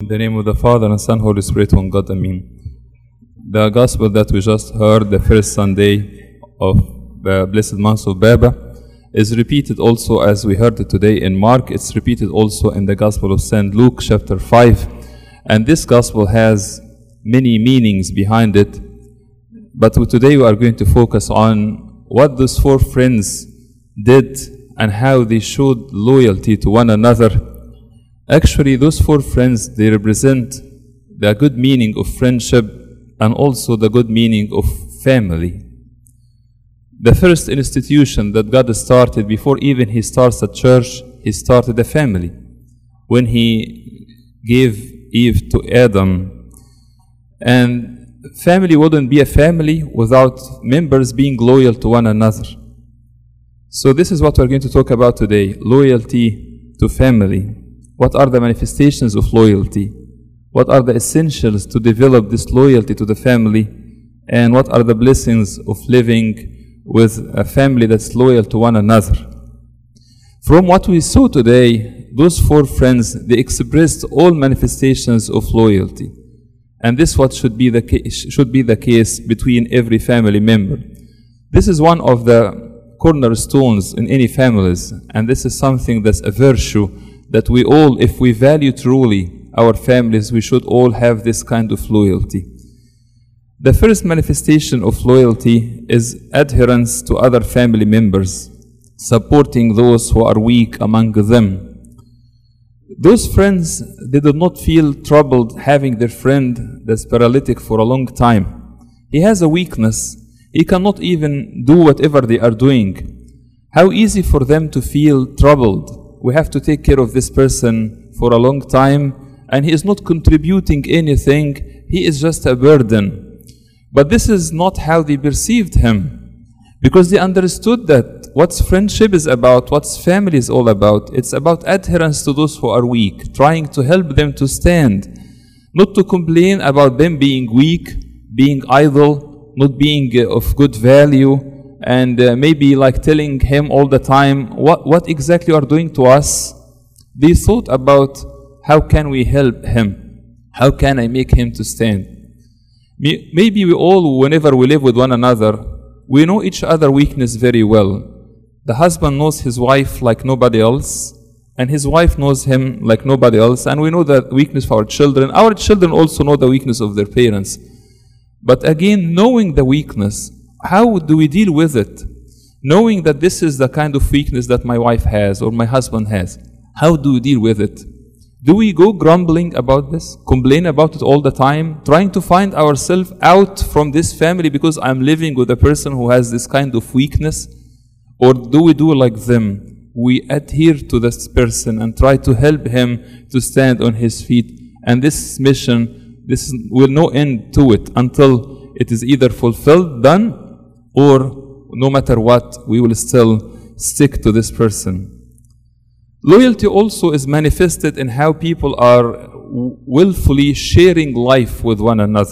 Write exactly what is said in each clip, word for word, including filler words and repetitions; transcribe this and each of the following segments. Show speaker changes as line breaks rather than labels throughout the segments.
In the name of the Father, and Son, Holy Spirit, one God, Amen. The Gospel that we just heard, the first Sunday of the blessed month of Baba, is repeated also as we heard it today in Mark. It's repeated also in the Gospel of Saint Luke, chapter five. And this Gospel has many meanings behind it. But today we are going to focus on what those four friends did and how they showed loyalty to one another. Actually, those four friends, they represent the good meaning of friendship and also the good meaning of family. The first institution that God started before even He starts a church, He started a family. When He gave Eve to Adam. And family wouldn't be a family without members being loyal to one another. So this is what we're going to talk about today, loyalty to family. What are the manifestations of loyalty? What are the essentials to develop this loyalty to the family? And what are the blessings of living with a family that's loyal to one another? From what we saw today, those four friends, they expressed all manifestations of loyalty. And this what should be the case, should be the case between every family member. This is one of the cornerstones in any families, and this is something that's a virtue that we all, if we value truly our families, we should all have this kind of loyalty. The first manifestation of loyalty is adherence to other family members, supporting those who are weak among them. Those friends, they did not feel troubled having their friend that's paralytic for a long time. He has a weakness. He cannot even do whatever they are doing. How easy for them to feel troubled. We have to take care of this person for a long time, and he is not contributing anything. He is just a burden. But this is not how they perceived him, because they understood that what friendship is about, what family is all about, it's about adherence to those who are weak, trying to help them to stand, not to complain about them being weak, being idle, not being uh, of good value, and uh, maybe like telling him all the time, what, what exactly you are doing to us? They thought about, how can we help him? How can I make him to stand? Maybe we all, whenever we live with one another, we know each other's weakness very well. The husband knows his wife like nobody else, and his wife knows him like nobody else, and we know the weakness of our children. Our children also know the weakness of their parents. But again, knowing the weakness, how do we deal with it? Knowing that this is the kind of weakness that my wife has or my husband has, how do we deal with it? Do we go grumbling about this, complain about it all the time, trying to find ourselves out from this family because I'm living with a person who has this kind of weakness? Or do we do like them? We adhere to this person and try to help him to stand on his feet. And this mission, this will no end to it until it is either fulfilled, done, or no matter what, we will still stick to this person. Loyalty also is manifested in how people are willfully sharing life with one another.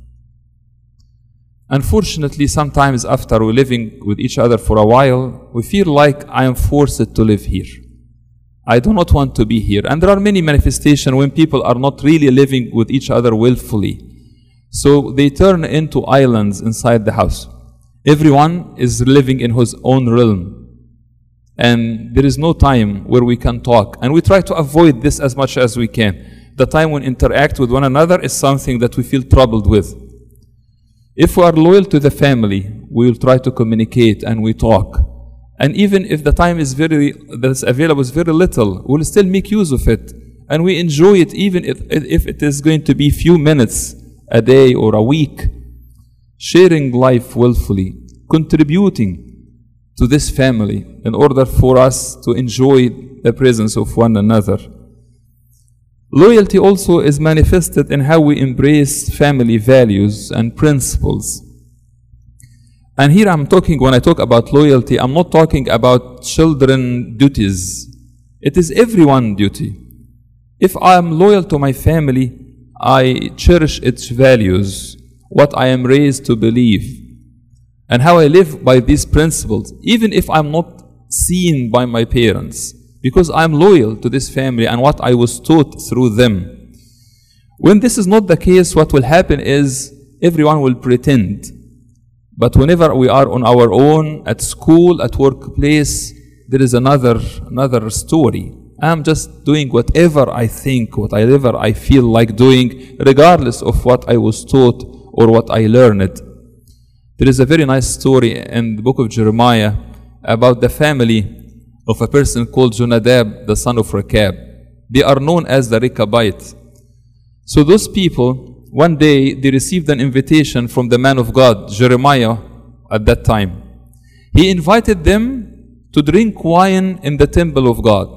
Unfortunately, sometimes after we're living with each other for a while, we feel like I am forced to live here. I do not want to be here. And there are many manifestations when people are not really living with each other willfully. So they turn into islands inside the house. Everyone is living in his own realm. And there is no time where we can talk. And we try to avoid this as much as we can. The time when we interact with one another is something that we feel troubled with. If we are loyal to the family, we will try to communicate and we talk. And even if the time is very that's available is very little, we'll still make use of it. And we enjoy it even if, if it is going to be few minutes a day or a week. Sharing life willfully, contributing to this family in order for us to enjoy the presence of one another. Loyalty also is manifested in how we embrace family values and principles. And here I'm talking, when I talk about loyalty, I'm not talking about children duties. It is everyone's duty. If I am loyal to my family, I cherish its values, what I am raised to believe, and how I live by these principles, even if I'm not seen by my parents, because I'm loyal to this family and what I was taught through them. When this is not the case, what will happen is everyone will pretend. But whenever we are on our own, at school, at workplace, there is another another story. I'm just doing whatever I think, whatever I feel like doing, regardless of what I was taught or what I learned. There is a very nice story in the book of Jeremiah about the family of a person called Jonadab, the son of Rechab. They are known as the Rechabites. So those people, one day, they received an invitation from the man of God, Jeremiah, at that time. He invited them to drink wine in the temple of God.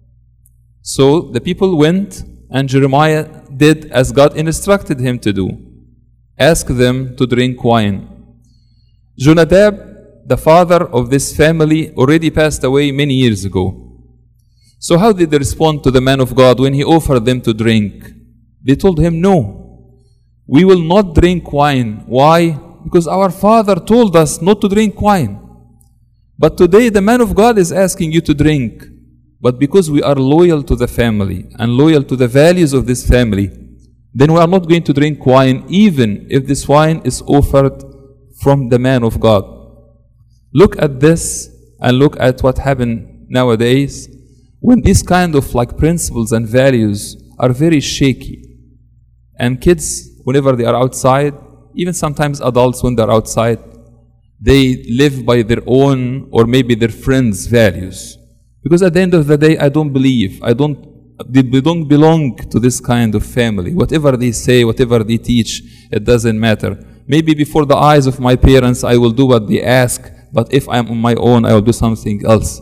So the people went, and Jeremiah did as God instructed him to do. Ask them to drink wine. Jonadab, the father of this family, already passed away many years ago. So how did they respond to the man of God when he offered them to drink? They told him, no, we will not drink wine. Why? Because our father told us not to drink wine. But today the man of God is asking you to drink. But because we are loyal to the family and loyal to the values of this family, then we are not going to drink wine, even if this wine is offered from the man of God. Look at this and look at what happened nowadays when these kind of like principles and values are very shaky. And kids, whenever they are outside, even sometimes adults when they're outside, they live by their own or maybe their friends' values. Because at the end of the day, I don't believe, I don't, they don't belong to this kind of family. Whatever they say, whatever they teach, it doesn't matter. Maybe before the eyes of my parents, I will do what they ask, but if I'm on my own, I will do something else.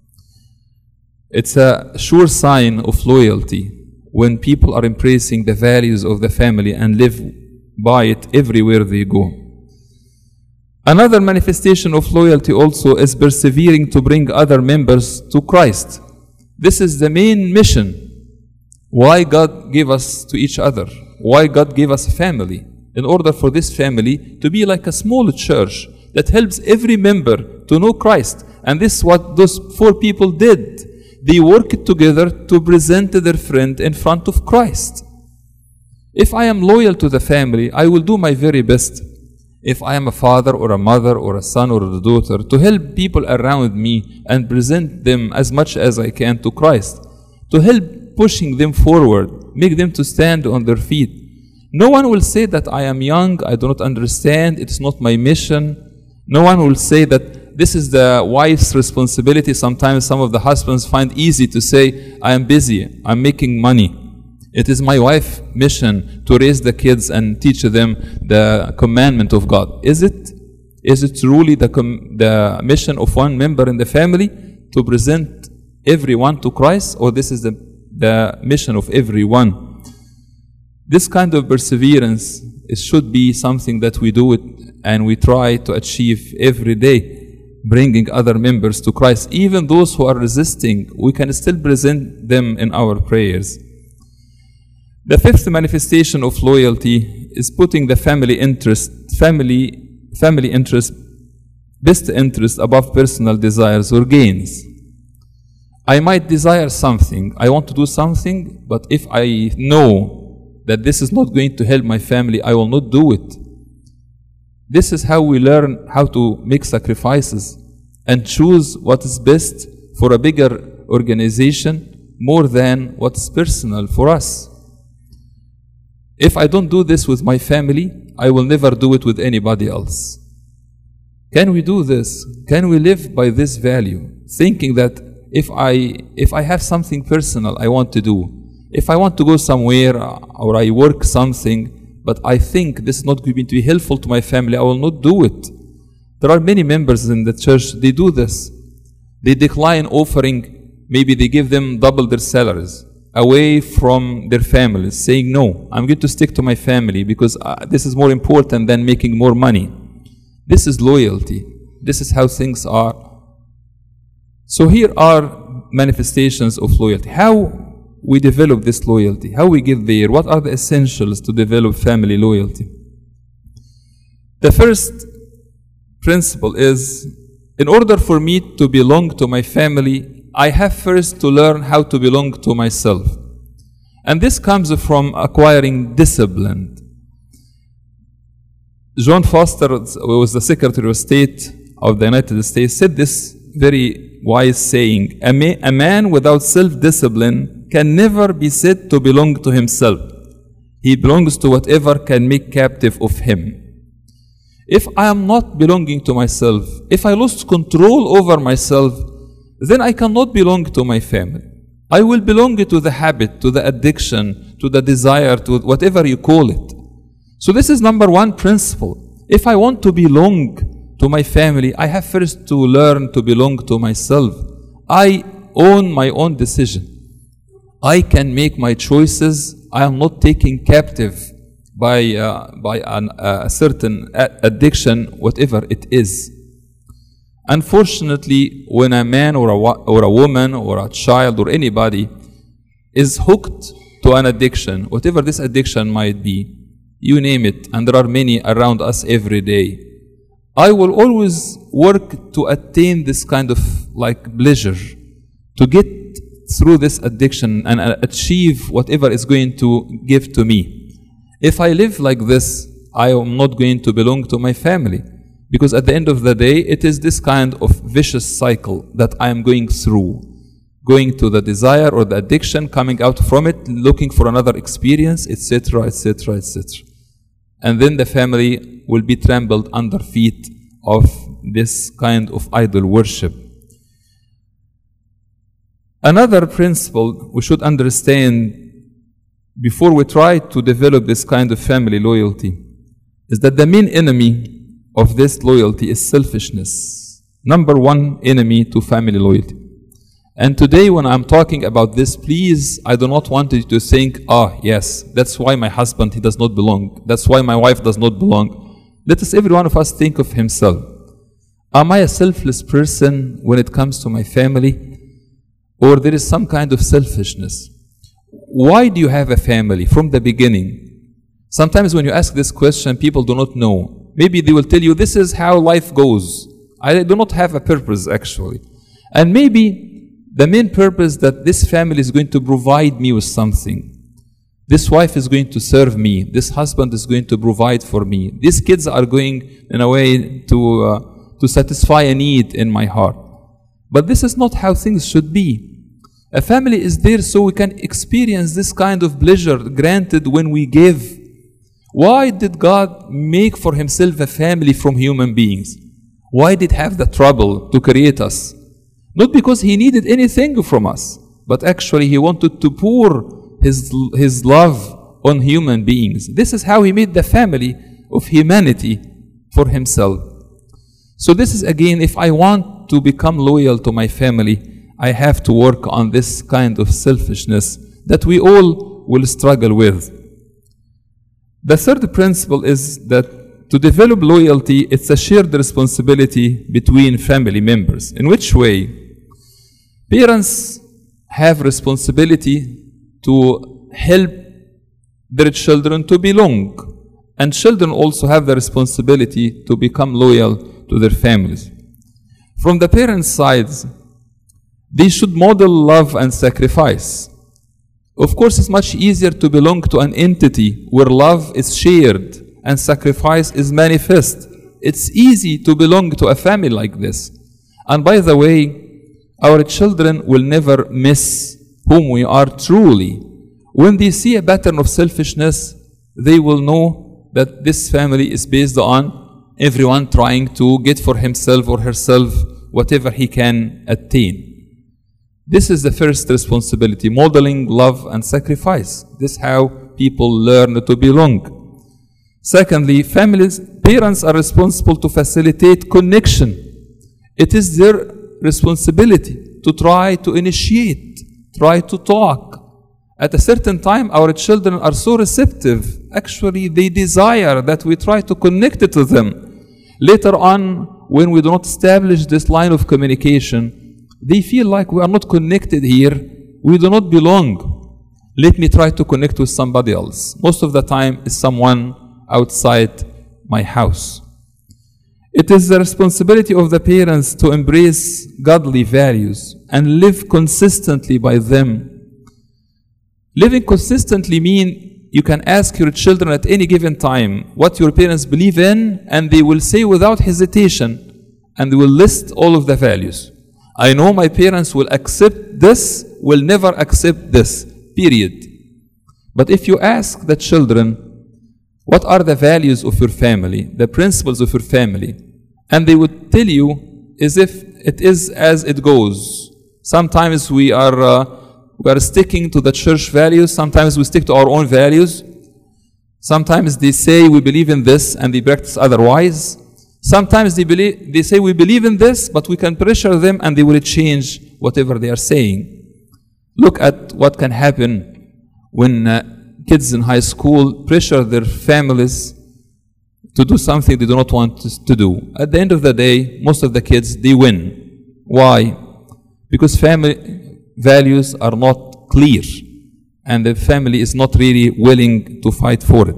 It's a sure sign of loyalty when people are embracing the values of the family and live by it everywhere they go. Another manifestation of loyalty also is persevering to bring other members to Christ. This is the main mission. Why God gave us to each other? Why God gave us a family? In order for this family to be like a small church that helps every member to know Christ. And this is what those four people did. They worked together to present their friend in front of Christ. If I am loyal to the family, I will do my very best. If I am a father or a mother or a son or a daughter, to help people around me and present them as much as I can to Christ. To help pushing them forward, make them to stand on their feet. No one will say that I am young, I do not understand, it's not my mission. No one will say that this is the wife's responsibility. Sometimes some of the husbands find easy to say, I am busy, I'm making money. It is my wife's mission to raise the kids and teach them the commandment of God. Is it? Is it truly the, com- the mission of one member in the family to present everyone to Christ, or this is the, the mission of everyone? This kind of perseverance, it should be something that we do it and we try to achieve every day, bringing other members to Christ. Even those who are resisting, we can still present them in our prayers. The fifth manifestation of loyalty is putting the family interest, family, family interest, best interest above personal desires or gains. I might desire something, I want to do something, but if I know that this is not going to help my family, I will not do it. This is how we learn how to make sacrifices and choose what is best for a bigger organization more than what is personal for us. If I don't do this with my family, I will never do it with anybody else. Can we do this? Can we live by this value? Thinking that if I if I have something personal I want to do, if I want to go somewhere or I work something, but I think this is not going to be helpful to my family, I will not do it. There are many members in the church, they do this. They decline offering, maybe they give them double their salaries away from their families, saying, no, I'm going to stick to my family because uh, this is more important than making more money. This is loyalty. This is how things are. So here are manifestations of loyalty. How we develop this loyalty, how we get there, what are the essentials to develop family loyalty? The first principle is, in order for me to belong to my family, I have first to learn how to belong to myself. And this comes from acquiring discipline. John Foster, who was the Secretary of State of the United States, said this very wise saying, a, ma- a man without self-discipline can never be said to belong to himself. He belongs to whatever can make captive of him. If I am not belonging to myself, if I lost control over myself, then I cannot belong to my family. I will belong to the habit, to the addiction, to the desire, to whatever you call it. So this is number one principle. If I want to belong to my family, I have first to learn to belong to myself. I own my own decision. I can make my choices. I am not taken captive by, uh, by an, uh, a certain addiction, whatever it is. Unfortunately, when a man or a, or a woman or a child or anybody is hooked to an addiction, whatever this addiction might be, you name it, and there are many around us every day, I will always work to attain this kind of like pleasure, to get through this addiction and achieve whatever is going to give to me. If I live like this, I am not going to belong to my family, because at the end of the day, it is this kind of vicious cycle that I am going through, going to the desire or the addiction, coming out from it, looking for another experience, et cetera, et cetera, et cetera. And then the family will be trampled under feet of this kind of idol worship. Another principle we should understand before we try to develop this kind of family loyalty is that the main enemy of this loyalty is selfishness. Number one enemy to family loyalty. And today when I'm talking about this, please, I do not want you to think, ah, yes, that's why my husband, he does not belong. That's why my wife does not belong. Let us, every one of us, think of himself. Am I a selfless person when it comes to my family? Or there is some kind of selfishness? Why do you have a family from the beginning? Sometimes when you ask this question, people do not know. Maybe they will tell you, this is how life goes. I do not have a purpose, actually. And maybe the main purpose that this family is going to provide me with something. This wife is going to serve me. This husband is going to provide for me. These kids are going, in a way, to, uh, to satisfy a need in my heart. But this is not how things should be. A family is there so we can experience this kind of pleasure granted when we give. Why did God make for himself a family from human beings? Why did he have the trouble to create us? Not because he needed anything from us, but actually he wanted to pour his, his love on human beings. This is how he made the family of humanity for himself. So this is again, if I want to become loyal to my family, I have to work on this kind of selfishness that we all will struggle with. The third principle is that to develop loyalty, it's a shared responsibility between family members. In which way? Parents have responsibility to help their children to belong, and children also have the responsibility to become loyal to their families. From the parents' sides, they should model love and sacrifice. Of course, it's much easier to belong to an entity where love is shared and sacrifice is manifest. It's easy to belong to a family like this. And by the way, our children will never miss whom we are truly. When they see a pattern of selfishness, they will know that this family is based on everyone trying to get for himself or herself whatever he can attain. This is the first responsibility, modeling love and sacrifice. This is how people learn to belong. Secondly, families, parents are responsible to facilitate connection. It is their responsibility to try to initiate, try to talk. At a certain time, our children are so receptive. Actually, they desire that we try to connect to them. Later on, when we do not establish this line of communication, they feel like we are not connected here. We do not belong. Let me try to connect with somebody else. Most of the time, it's someone outside my house. It is the responsibility of the parents to embrace godly values and live consistently by them. Living consistently means you can ask your children at any given time what your parents believe in, and they will say without hesitation, and they will list all of the values. I know my parents will accept this, will never accept this, period. But if you ask the children, what are the values of your family, the principles of your family, and they would tell you as if it is as it goes. Sometimes we are uh, we are sticking to the church values, sometimes we stick to our own values. Sometimes they say we believe in this and they practice otherwise. Sometimes they believe they say we believe in this, but we can pressure them and they will change whatever they are saying. Look at what can happen when uh, kids in high school pressure their families to do something they do not want to do. At the end of the day, most of the kids, they win. Why? Because family values are not clear, and the family is not really willing to fight for it.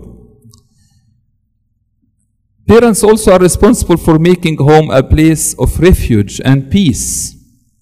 Parents also are responsible for making home a place of refuge and peace.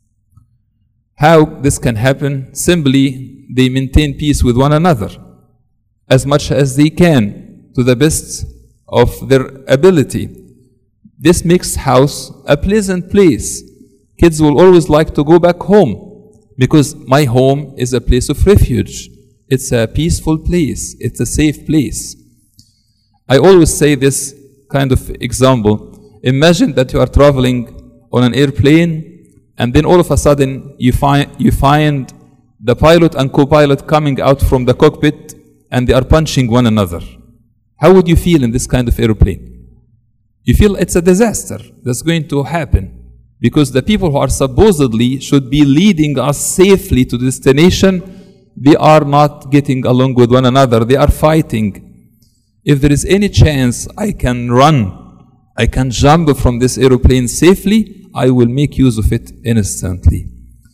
How this can happen? Simply, they maintain peace with one another as much as they can, to the best of their ability. This makes house a pleasant place. Kids will always like to go back home because my home is a place of refuge. It's a peaceful place. It's a safe place. I always say this kind of example. Imagine that you are traveling on an airplane and then all of a sudden you find, you find the pilot and co-pilot coming out from the cockpit and they are punching one another. How would you feel in this kind of airplane? You feel it's a disaster that's going to happen because the people who are supposedly should be leading us safely to destination, they are not getting along with one another. They are fighting. If there is any chance I can run, I can jump from this airplane safely, I will make use of it instantly.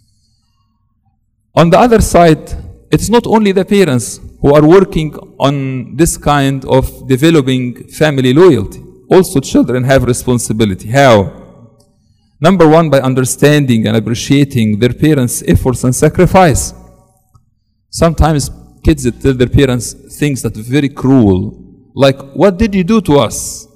On the other side, it's not only the parents who are working on this kind of developing family loyalty. Also children have responsibility. How? Number one, by understanding and appreciating their parents' efforts and sacrifice. Sometimes kids tell their parents things that are very cruel, like, what did you do to us?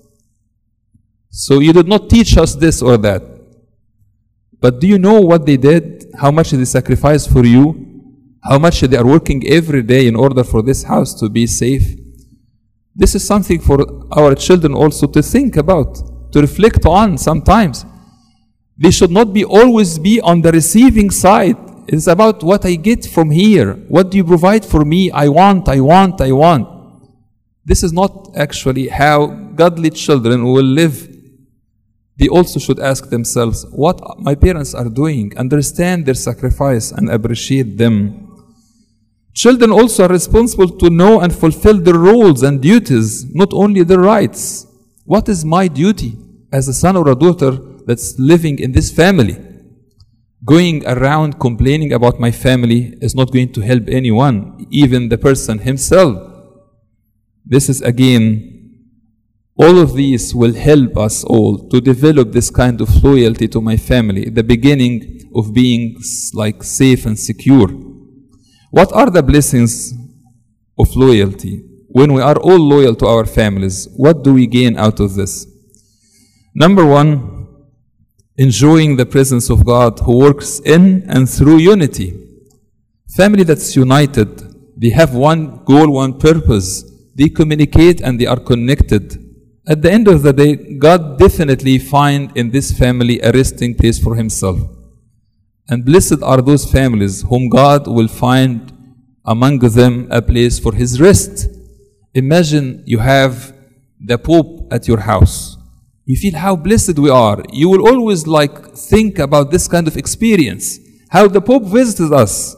So you did not teach us this or that. But do you know what they did? How much they sacrificed for you? How much they are working every day in order for this house to be safe? This is something for our children also to think about, to reflect on sometimes. They should not be always be on the receiving side. It's about what I get from here. What do you provide for me? I want, I want, I want. This is not actually how godly children will live. They also should ask themselves what my parents are doing, understand their sacrifice and appreciate them. Children also are responsible to know and fulfill their roles and duties, not only their rights. What is my duty as a son or a daughter that's living in this family? Going around complaining about my family is not going to help anyone, even the person himself. This is again, all of these will help us all to develop this kind of loyalty to my family, the beginning of being like safe and secure. What are the blessings of loyalty? When we are all loyal to our families, what do we gain out of this? Number one, enjoying the presence of God who works in and through unity. Family that's united, they have one goal, one purpose. They communicate and they are connected. At the end of the day, God definitely find in this family a resting place for himself. And blessed are those families whom God will find among them a place for his rest. Imagine you have the Pope at your house. You feel how blessed we are. You will always like think about this kind of experience, how the Pope visited us.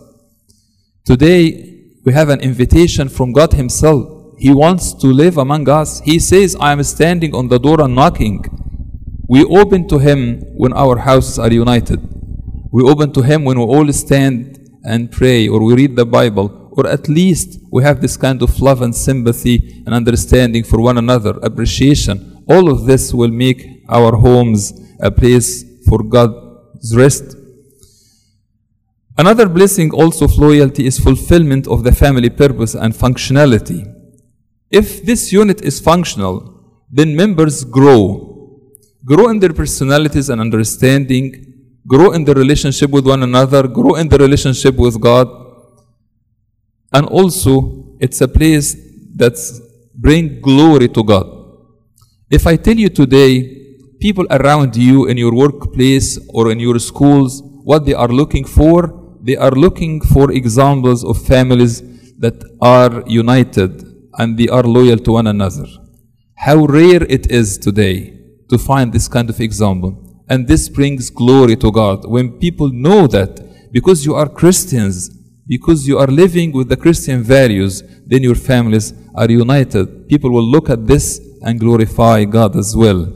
Today, we have an invitation from God himself. He wants to live among us. He says, I am standing on the door and knocking. We open to him when our houses are united. We open to him when we all stand and pray, or we read the Bible, or at least we have this kind of love and sympathy and understanding for one another, appreciation. All of this will make our homes a place for God's rest. Another blessing also of loyalty is fulfillment of the family purpose and functionality. If this unit is functional, then members grow. Grow in their personalities and understanding, grow in their relationship with one another, grow in their relationship with God. And also, it's a place that brings glory to God. If I tell you today, people around you in your workplace or in your schools, what they are looking for, they are looking for examples of families that are united and they are loyal to one another. How rare it is today to find this kind of example. And this brings glory to God. When people know that because you are Christians, because you are living with the Christian values, then your families are united. People will look at this and glorify God as well.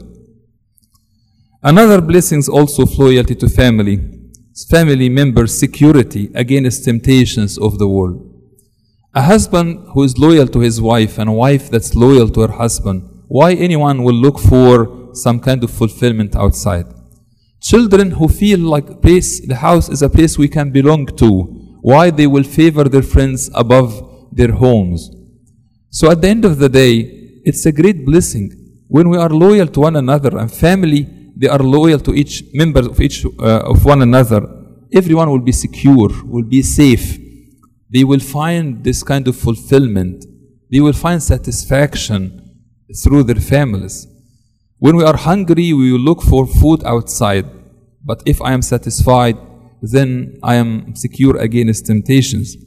Another blessing is also of loyalty to family. Family members' security against temptations of the world. A husband who is loyal to his wife and a wife that's loyal to her husband, why anyone will look for some kind of fulfillment outside? Children who feel like place, the house is a place we can belong to, why they will favor their friends above their homes. So at the end of the day, it's a great blessing when we are loyal to one another, and family, they are loyal to each member of each uh, of one another. Everyone will be secure, will be safe. They will find this kind of fulfillment. They will find satisfaction through their families. When we are hungry, we will look for food outside. But if I am satisfied, then I am secure against temptations.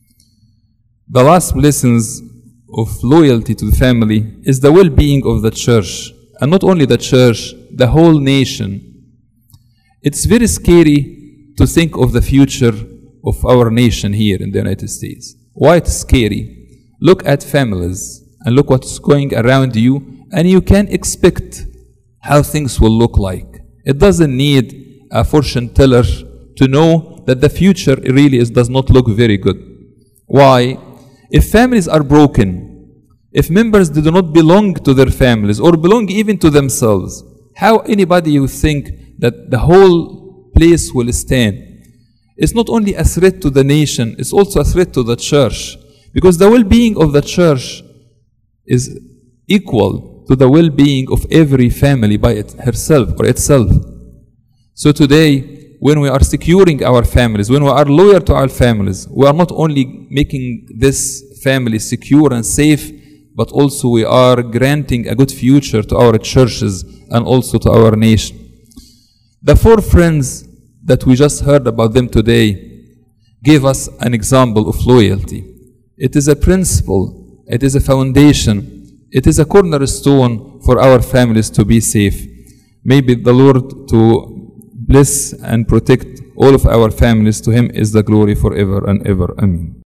The last blessings of loyalty to the family is the well-being of the church. And not only the church, the whole nation. It's very scary to think of the future of our nation here in the United States. Why it's scary? Look at families and look what's going around you, and you can expect how things will look like. It doesn't need a fortune teller to know that the future really is, does not look very good. Why? If families are broken, if members do not belong to their families or belong even to themselves, how anybody would think that the whole place will stand? It's not only a threat to the nation, it's also a threat to the church. Because the well-being of the church is equal to the well-being of every family by it, herself or itself. So today, when we are securing our families, when we are loyal to our families, we are not only making this family secure and safe, but also we are granting a good future to our churches and also to our nation. The four friends that we just heard about them today gave us an example of loyalty. It is a principle, it is a foundation, it is a cornerstone for our families to be safe. Maybe the Lord to bless and protect all of our families. To Him is the glory forever and ever. Amen.